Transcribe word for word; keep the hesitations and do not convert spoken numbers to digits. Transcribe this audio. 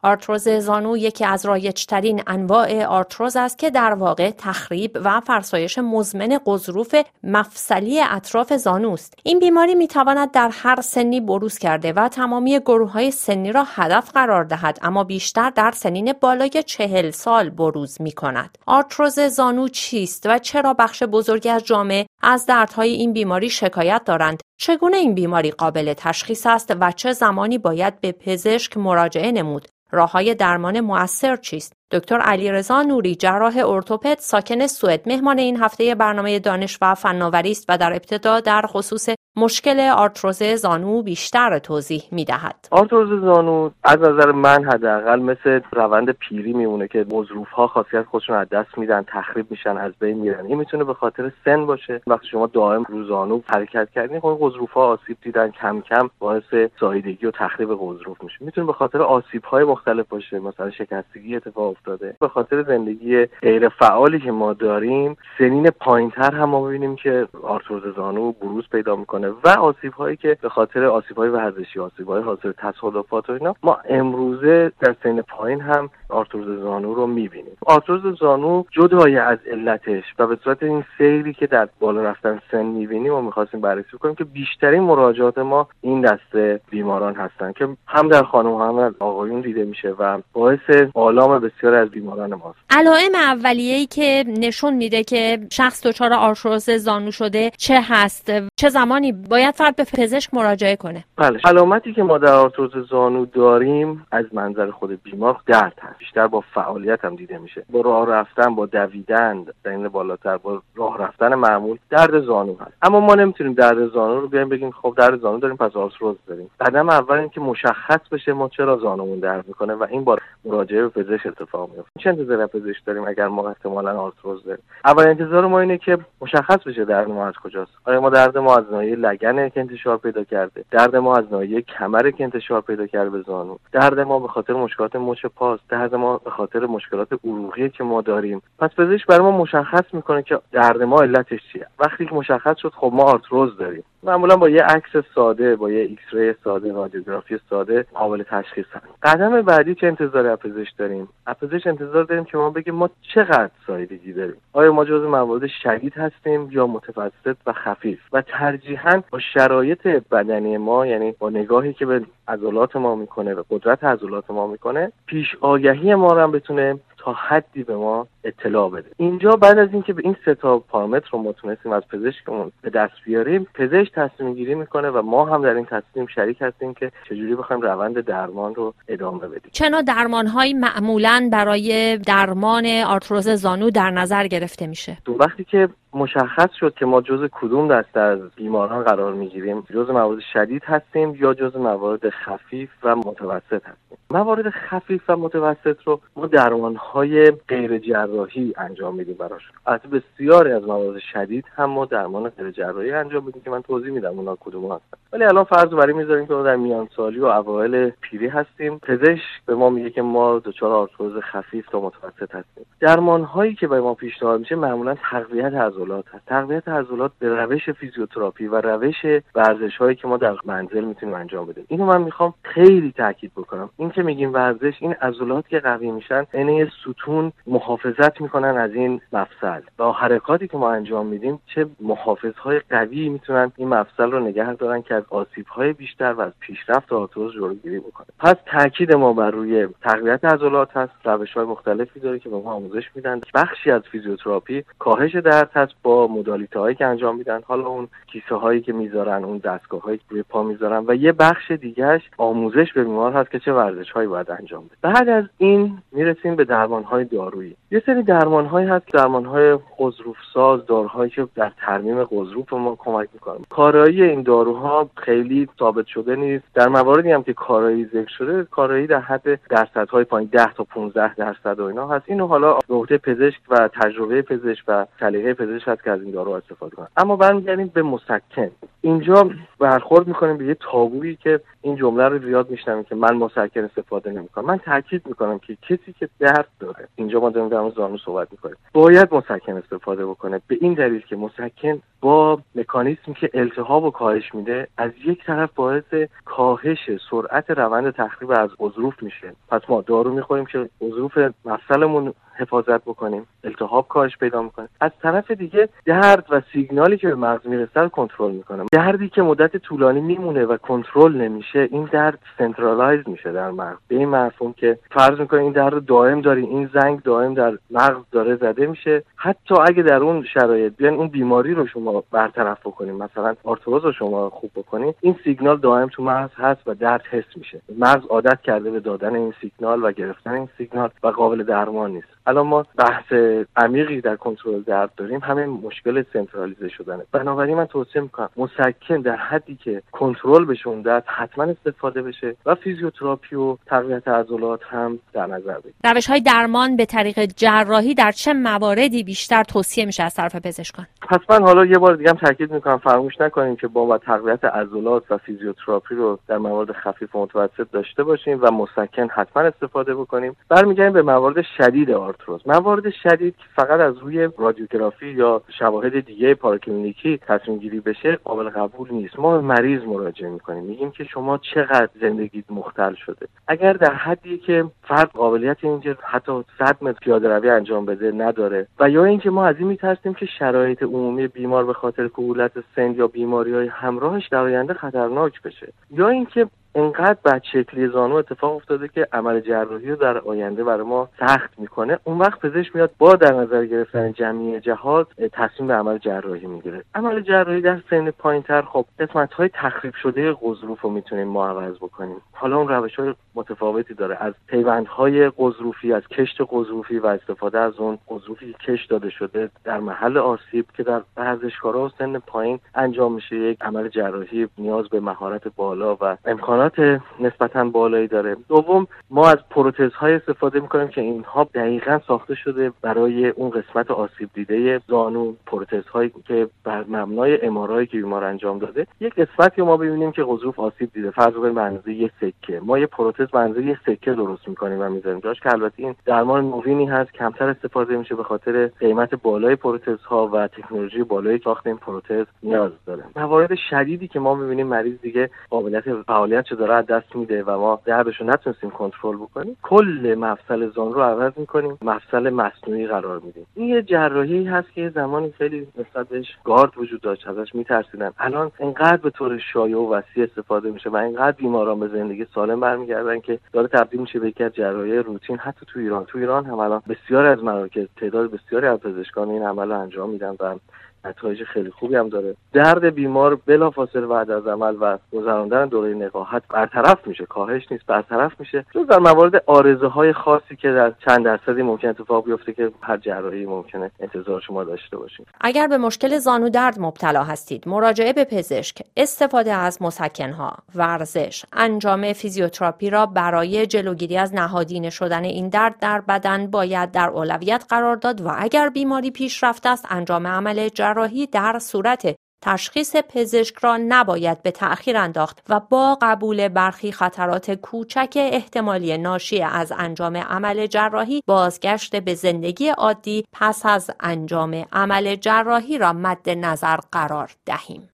آرتروز زانو یکی از رایج‌ترین انواع آرتروز است که در واقع تخریب و فرسایش مزمن غضروف مفصلی اطراف زانوست. این بیماری میتواند در هر سنی بروز کرده و تمامی گروه‌های سنی را هدف قرار دهد، اما بیشتر در سنین بالای چهل سال بروز می‌کند. آرتروز زانو چیست و چرا بخش بزرگی از جامعه از دردهای این بیماری شکایت دارند؟ چگونه این بیماری قابل تشخیص است و چه زمانی باید به پزشک مراجعه نمود؟ راه‌های درمان مؤثر چیست؟ دکتر علیرضا نوری، جراح ارتوپد ساکن سوئد، مهمان این هفته برنامه دانش و فناوری است و در ابتدا در خصوص مشکل آرتروز زانو بیشتر توضیح می‌دهد. آرتروز زانو از نظر من حداقل مثل روند پیری میمونه که غضروف‌ها خاصیت خودشون از دست میدن، تخریب میشن، از بین میرن. این میتونه به خاطر سن باشه. وقتی شما دائم رو زانو حرکت کردین، خب غضروف‌ها آسیب دیدن، کم کم باعث ساییدگی و تخریب غضروف میشه. میتونه به خاطر آسیب‌های مختلف باشه، مثلا شکستگی اتفاق افتاده. به خاطر زندگی غیر فعالی که ما داریم، سنین پایین‌تر هم ما می‌بینیم که آرتروز زانو بروز پیدا می‌کنه و آسیب‌هایی که به خاطر آسیب‌های ورزشی، آسیب‌های حاصل تصادفات و اینا، ما امروزه در سن پایین هم آرتروز زانو رو می‌بینیم. آرتروز زانو جدای از علتش و به صورت این سیری که در بالا رفتن سن می‌بینیم و می‌خواستیم بررسی کنیم که بیشترین مراجعات ما این دسته بیماران هستن که هم در خانم‌ها هم در آقایون دیده میشه و باعث آلام بسیار از بیماران ماست. علائم اولیه‌ای که نشون میده که شخص دچار آرتروز زانو شده چه هست؟ چه زمانی باید فرد به پزشک مراجعه کنه؟ بله، علامتی که ما در آرتروز زانو داریم از منظر خود بیمار درد هست. بیشتر با فعالیت هم دیده میشه. با راه رفتن، با دویدن، سن بالاتر، با راه رفتن معمول درد زانو هست. اما ما نمیتونیم درد زانو رو بیایم بگیم خب درد زانو داریم پس آرتروز داریم. قدم اول این که مشخص بشه ما چرا زانومون درد میکنه و این با مراجعه به پزشک اتفاق میفته. چه انتظار پزشک داریم اگر ما احتمالاً آرتروز داریم؟ اول انتظار ما اینه که مشخص بشه درد ما از کجاست. آیا ما درد ما از ناحیه لگنه که انتشار پیدا کرده؟ درد ما از ناحیه کمره که انتشار پیدا کرده به زانو؟ درد ما به خاطر مشکلات مچ پاست؟ درد ما به خاطر مشکلات عروقی که ما داریم؟ پس پزشک برای ما مشخص میکنه که درد ما علتش چیه. وقتی که مشخص شد خب ما آرتروز داریم، معمولا با یه عکس ساده، با یه ایکس ری ساده، رادیوگرافی ساده قابل تشخیص هست. قدم بعدی چه انتظاری از پزشک داریم؟ از پزشک انتظار داریم که ما بگیم ما چقدر ساییدگی داریم. آیا ما جزو موارد شدید هستیم یا متوسط و خفیف؟ و ترجیحاً با شرایط بدنی ما، یعنی با نگاهی که به عضلات ما میکنه و قدرت عضلات ما میکنه، پیش آگهی ما رو هم بتونه تا حدی به ما اطلاع بده. اینجا بعد از اینکه به این سه تا پارامتر رو ما تونستیم از پزشکمون به دست بیاریم، پزشک تصمیم گیری میکنه و ما هم در این تصمیم شریک هستیم که چجوری بخوایم روند درمان رو ادامه بدیم. چه نوع درمان‌هایی معمولاً برای درمان آرتروز زانو در نظر گرفته میشه؟ تو وقتی که مشخص شد که ما جزء کدوم دسته از بیماران قرار میگیریم، جزء موارد شدید هستیم یا جزء موارد خفیف و متوسط هستیم. موارد خفیف و متوسط رو ما درمان‌های غیر جراحی انجام میدیم براشون. البته بسیاری از موارد شدید هم ما درمان غیر جراحی انجام میدیم که من توضیح میدم اونا کدوم هستن. ولی الان فرض رو برای میذاریم که ما در میان سالی و اوایل پیری هستیم. پزشک به ما میگه که ما دچار آرتروز خفیف تا متوسط هستیم. درمان‌هایی که به ما پیشنهاد میشه معمولاً تقویت عضلات هست. تقویت عضلات به روش فیزیوتراپی و روش ورزش‌هایی که ما در منزل میتونیم انجام بدیم. اینو من میخوام خیلی تاکید بکنم. این که میگیم ورزش، این عضلات که قوی میشن عین ستون محافظت میکنن از این مفصل. با حرکاتی که ما انجام میدیم چه محافظهای قوی میتونن این مفصل رو نگه دارن که از آسیب‌های بیشتر و از پیشرفت آرتروز جلوگیری بکنه. پس تاکید ما بر روی تقویت عضلات هست. روش‌های مختلفی داره که به ما آموزش میدن. بخشی از فیزیوتراپی کاهش درد هست با مدالیته‌هایی که انجام میدن، حالا اون کیسه هایی که میذارن، اون دستگاه‌هایی که روی پا میذارن، و یه بخش دیگه‌اش آموزش به بیمار هست که چه ورزش‌هایی باید انجام بده. بعد از این میرسیم به درمان‌های دارویی. یه سری درمان‌هایی هست، درمان‌های غضروف‌ساز، داروهایی که در ترمیم غضروف ما کمک می‌کنن. کارایی این داروها خیلی ثابت شده نیست. در مواردی هم که کارایی ذکر شده، کارایی در حد درصدهای پایین ده تا پانزده درصد و اینا هست. اینو حالا به عهده پزشک و تجربه پزشک و سلیقه پزشک هست که از این دارو استفاده کنن. اما برمیگردیم به مسکن. اینجا برخورد می‌کنیم به یه تابویی که این جمله رو زیاد میشنویم که من مسکن استفاده نمی‌کنم. من تاکید می‌کنم که کسی که درد داره، اینجا ما داریم در مورد زانو صحبت میکنیم، باید مسکن استفاده بکنه. به این دلیل که مسکن با مکانیزمی که التهاب رو کاهش میده، از یک طرف باعث کاهش سرعت روند تخریب از غضروف میشه. پس ما دارو میخوریم که غضروف مفصلمون حفاظت بکنیم، التهاب کاهش پیدا میکنه. از طرف دیگه درد و سیگنالی که به مغز میرسه رو کنترل میکنه. دردی که مدت طولانی میمونه و کنترل نمیشه، این درد سنترالایز میشه در مغز. به این مفهوم که فرض میکنه این درد دائم داری، این زنگ دائم در مغز داره زده میشه، حتی اگه در اون شرایط بیان اون بیماری رو شما برطرف بکنیم، مثلا آرتروز رو شما خوب بکنید، این سیگنال دائم تو مغز هست و درد حس میشه. مغز عادت کرده به دادن این سیگنال و گرفتن این سیگنال و قابل درمان نیست. الان ما بحث عمیقی در کنترل درد داریم، همین مشکل سنترالیزه شدنه. بنابراین من توصیه میکنم مسکن در حدی که کنترل بشه اون درد حتما استفاده بشه و فیزیوتراپی و تقویت عضلات هم در نظر بگیریم. روش‌های درمان به طریق جراحی در چه مواردی بیشتر توصیه میشه از طرف پزشکان؟ حتما حالا یه بار دیگه هم تاکید میکنم فراموش نکنیم که با تقویت عضلات و فیزیوتراپی رو در موارد خفیف و متوسط داشته باشیم و مسکن حتما استفاده بکنیم. برمیگردیم به موارد شدید آرتروز. موارد شدید که فقط از روی رادیوگرافی یا شواهد دیگه پاراکلینیکی تصمیم گیری بشه قابل قبول نیست. ما به مریض مراجعه میکنیم، میگیم که شما چقدر زندگیت مختل شده. اگر در حدی که فرد قابلیت اینکه حتی صد متر پیاده روی انجام بده نداره و یا اینکه ما از این میترسیم که شرایط عمومی بیمار به خاطر کهولت سن یا بیماری‌های همراهش در آینده خطرناک بشه، یا اینکه انقدر بدشکلی زانو اتفاق افتاده که عمل جراحی رو در آینده برای ما سخت میکنه، اون وقت پزشک میاد با در نظر گرفتن جمعی جهات تصمیم به عمل جراحی میگیره. عمل جراحی در سن پایینتر خب قسمت‌های تخریب شده غضروف رو میتونیم ما عوض بکنیم. حالا اون روش‌های متفاوتی داره، از پیوندهای غضروفی، از کشت غضروفی و استفاده از اون غضروفی که کشت داده شده در محل آسیب که در ورزشکارا و سن پایین انجام میشه. یک عمل جراحی نیاز به مهارت بالا و امکانات نسبتاً بالایی داره. دوم، ما از پروتزهای استفاده میکنیم که اینها دقیقاً ساخته شده برای اون قسمت آسیب دیده زانو. پروتزهایی که بر مبنای ام‌آرآی که بیمار انجام داده، یک قسمتی ما ببینیم که غضروف آسیب دیده، فرض کنیم به اندازه یک سکه، ما یه پروتز به اندازه یک سکه درست میکنیم و میذاریم جاش، که البته این درمان نوینی هست، کمتر استفاده میشه به خاطر قیمت بالای پروتزها و تکنولوژی بالای ساخت این پروتز نیاز داره. موارد شدیدی که ما میبینیم مریض دیگه قابلیت فعالیت داره از دست میده و ما دردشو نتونستیم کنترل بکنیم، کل مفصل زانو رو عوض میکنیم، مفصل مصنوعی قرار میدیم. این یه جراحی هست که زمانی خیلی نسبت بهش گارد وجود داشت، ازش میترسیدن. الان انقدر به طور شایع و وسیع استفاده میشه و انقدر بیماران به زندگی سالم برمیگردن که داره تبدیل میشه به یک جراحی روتین. حتی تو ایران تو ایران هم الان بسیار از مراکز تعداد بسیاری از پزشکان این عمل رو انجام میدن و نتایج خیلی خوبی هم داره. درد بیمار بلافاصله بعد از عمل و گذراندن دوره نقاهت برطرف میشه، کاهش نیست، برطرف میشه. جز در موارد عارضه‌های خاصی که در چند درصدی ممکن اتفاق بیفته که هر جراحی ممکنه انتظار شما داشته باشید. اگر به مشکل زانو درد مبتلا هستید، مراجعه به پزشک، استفاده از مسکن‌ها، ورزش، انجام فیزیوتراپی را برای جلوگیری از نهادینه شدن این درد در بدن باید در اولویت قرار داد و اگر بیماری پیشرفته است، انجام عمل جراحی در صورت تشخیص پزشک را نباید به تأخیر انداخت و با قبول برخی خطرات کوچک احتمالی ناشی از انجام عمل جراحی، بازگشت به زندگی عادی پس از انجام عمل جراحی را مد نظر قرار دهیم.